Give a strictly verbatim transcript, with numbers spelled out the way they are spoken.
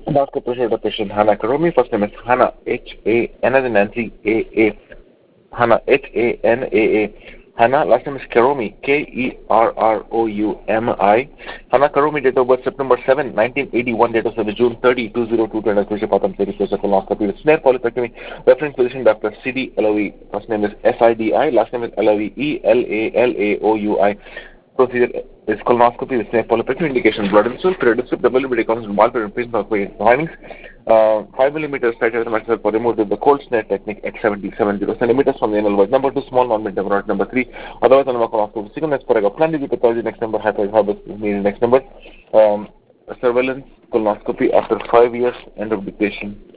Doctor Pressure, the patient Hannah Karomi. First name is Hannah, H A N as in Nancy, A A. Hannah, H A N A A. Hannah, last name is Karomi, K E R R O U M I. Hannah Karomi, date of birth September seventh, nineteen eighty-one, date of service June thirtieth, two thousand two, and Patam Series of colonoscopy with snare polypectomy. Reference physician Doctor C D L O E. First name is S I D I, last name is L O E E L A L A O U I. Procedure is colonoscopy with snare polypectomy. Indication blood and stool. Period is W B D constant ball period patient of findings. Uh, five millimeters tighter than myself for removed with the cold snare technique at seventy, seventy centimeters from the anal void. Number two, small non-mid number, number three. Otherwise, on the colonoscopy. Second, next for a plan to pathology. Next number, hyperhibus needed. Next number, um, surveillance colonoscopy after five years. End of dictation.